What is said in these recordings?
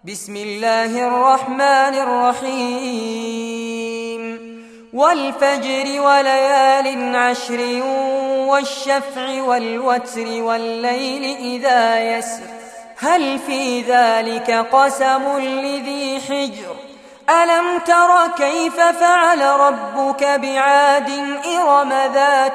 بسم الله الرحمن الرحيم والفجر وليال عشر والشفع والوتر والليل إذا يسر هل في ذلك قسم لذي حجر ألم تر كيف فعل ربك بعاد إرم ذات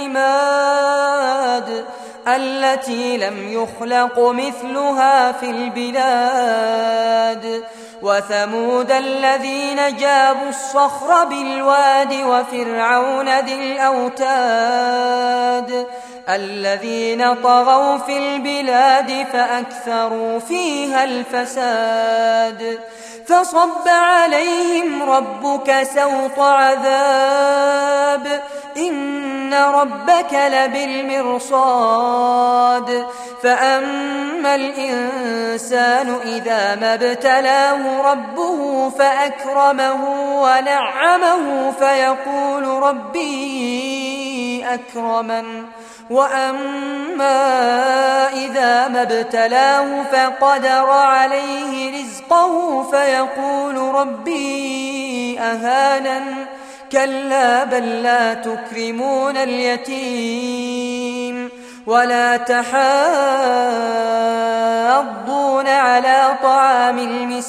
العماد التي لم يخلق مثلها في البلاد وثمود الذين جابوا الصخر بالواد وفرعون ذي الأوتاد الذين طغوا في البلاد فأكثروا فيها الفساد فصب عليهم ربك سوط عذاب إن ربك لبالمرصاد فأما الإنسان إذا ما ابتلاه ربه فأكرمه ونعمه فيقول ربي أكرمن وأما إذا ما ابتلاه فقدر عليه رزقه فيقول ربي أهانن كلا بل لا تكرمون اليتيم ولا تحاضون على طعام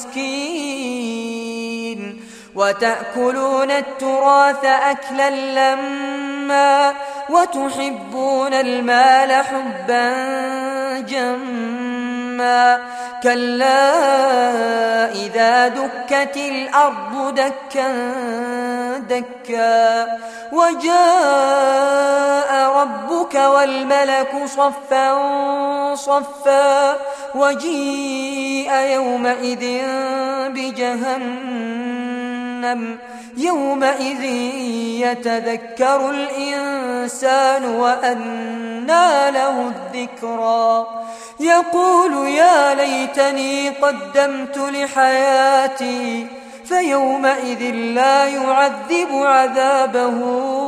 المسكين وتأكلون التراث أكلا لما وتحبون المال حبا جما كلا إذا دكت الأرض دكا دكا وجاء ربك والملك صفا صفا وجيء يومئذ بجهنم يومئذ يتذكر الإنسان وأنى له الذكرى يقول يا ليتني قدمت لحياتي فيومئذ لا يعذب عذابه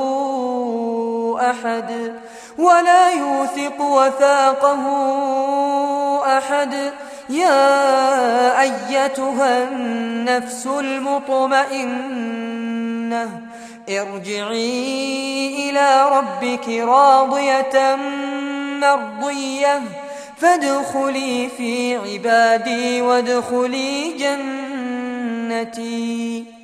أحد ولا يوثق وثاقه أحد يا أيتها النفس المطمئنة ارجعي إلى ربك راضية مرضية فادخلي في عبادي وادخلي جنتي